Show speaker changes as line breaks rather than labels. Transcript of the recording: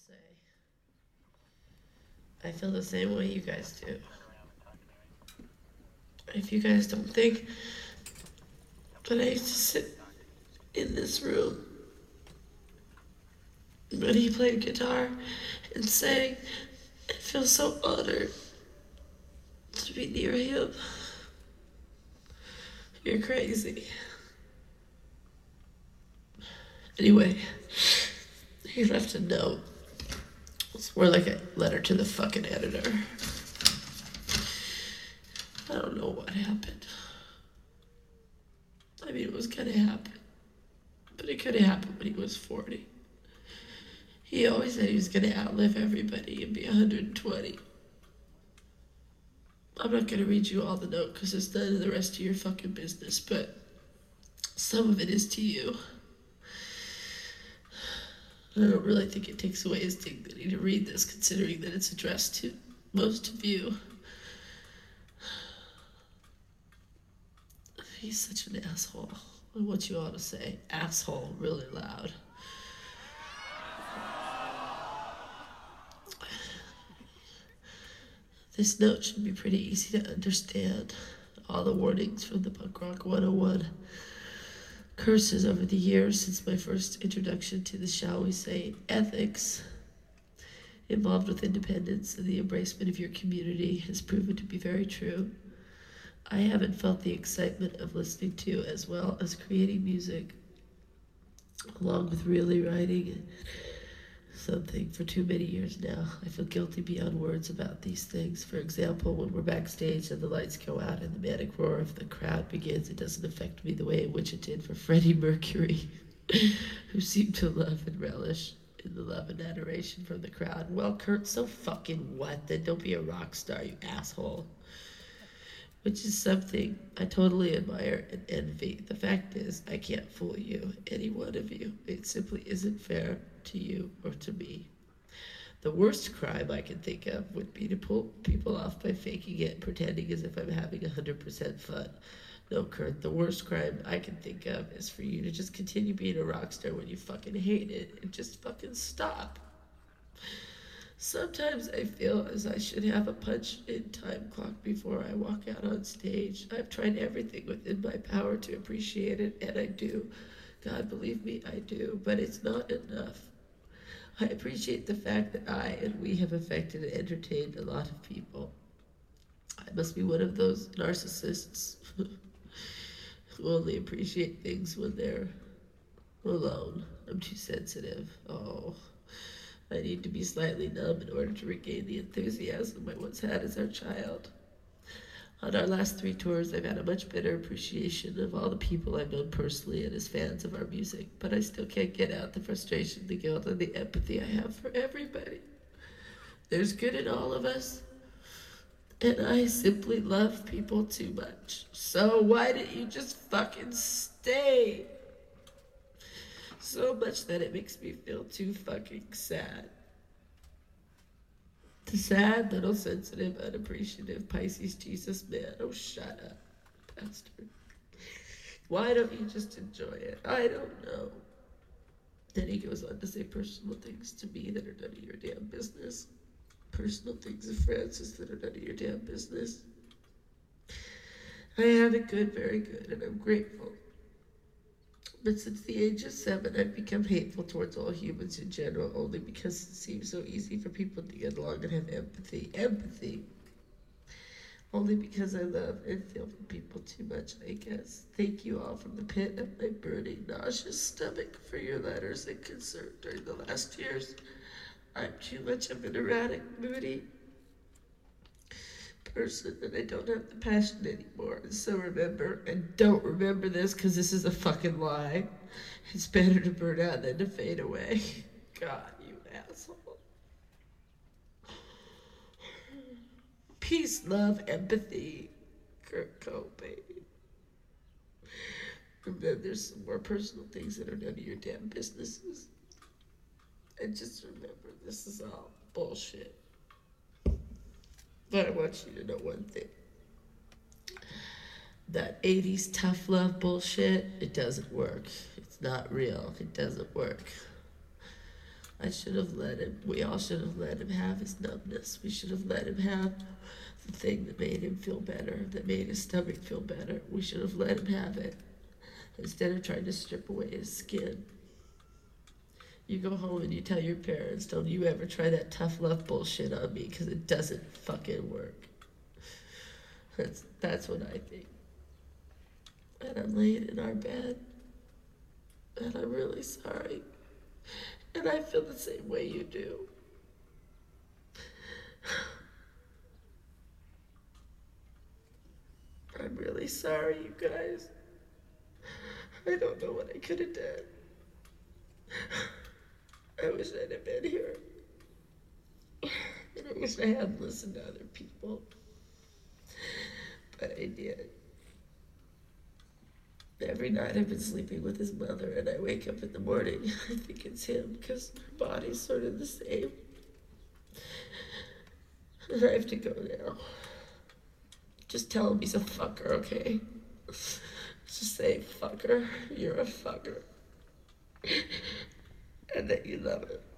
say. I feel the same way you guys do. If you guys don't think that I used to sit in this room when he played guitar and sang, I feel so honored to be near him. You're crazy. Anyway, he left a note. It's more like a letter to the fucking editor. I don't know what happened. I mean, it was gonna happen. But it could have happened when he was 40. He always said he was gonna outlive everybody and be 120. I'm not gonna read you all the note because it's none of the rest of your fucking business, but some of it is to you. I don't really think it takes away his dignity to read this, considering that it's addressed to most of you. He's such an asshole. I want you all to say asshole really loud. This note should be pretty easy to understand. All the warnings from the Punk Rock 101 curses over the years since my first introduction to the, shall we say, ethics involved with independence and the embracement of your community has proven to be very true. I haven't felt the excitement of listening to as well as creating music, along with really writing something for too many years now. I feel guilty beyond words about these things. For example, when we're backstage and the lights go out and the manic roar of the crowd begins, it doesn't affect me the way in which it did for Freddie Mercury, who seemed to love and relish in the love and adoration from the crowd. Well, Kurt, so fucking what? Then don't be a rock star, you asshole. Which is something I totally admire and envy. The fact is, I can't fool you, any one of you. It simply isn't fair to you or to me. The worst crime I can think of would be to pull people off by faking it and pretending as if I'm having 100% fun. No, Kurt, the worst crime I can think of is for you to just continue being a rock star when you fucking hate it and just fucking stop. Sometimes I feel as I should have a punch-in time clock before I walk out on stage. I've tried everything within my power to appreciate it, and I do. God, believe me, I do. But it's not enough. I appreciate the fact that I and we have affected and entertained a lot of people. I must be one of those narcissists who only appreciate things when they're alone. I'm too sensitive. Oh, I need to be slightly numb in order to regain the enthusiasm I once had as our child. On our last 3 tours, I've had a much better appreciation of all the people I've known personally and as fans of our music, but I still can't get out the frustration, the guilt, and the empathy I have for everybody. There's good in all of us, and I simply love people too much. So why didn't you just fucking stay? So much that it makes me feel too fucking sad. The sad, little, sensitive, unappreciative Pisces Jesus man. Oh, shut up, bastard. Why don't you just enjoy it? I don't know. Then he goes on to say personal things to me that are none of your damn business. Personal things of Francis that are none of your damn business. I have it good, very good, and I'm grateful. But since the age of 7, I've become hateful towards all humans in general, only because it seems so easy for people to get along and have empathy. Empathy. Only because I love and feel for people too much, I guess. Thank you all from the pit of my burning, nauseous stomach for your letters and concern during the last years. I'm too much of an erratic, moody person and I don't have the passion anymore. And so remember, and don't remember this because this is a fucking lie. It's better to burn out than to fade away. God, you asshole. Peace, love, empathy. Kurt Cobain. And then there's some more personal things that are none of your damn businesses. And just remember, this is all bullshit. But I want you to know one thing. That 80s tough love bullshit, it doesn't work. It's not real. It doesn't work. I should have let him, we all should have let him have his numbness. We should have let him have the thing that made him feel better, that made his stomach feel better. We should have let him have it instead of trying to strip away his skin. You go home and you tell your parents, don't you ever try that tough love bullshit on me, because it doesn't fucking work. That's what I think. And I'm laying in our bed, and I'm really sorry. And I feel the same way you do. I'm really sorry, you guys. I don't know what I could have done. I wish I'd have been here. And I wish I hadn't listened to other people. But I did. Every night I've been sleeping with his mother, and I wake up in the morning, I think it's him, because our body's sort of the same. And I have to go now. Just tell him he's a fucker, okay? Just say, fucker, you're a fucker. And that you love it.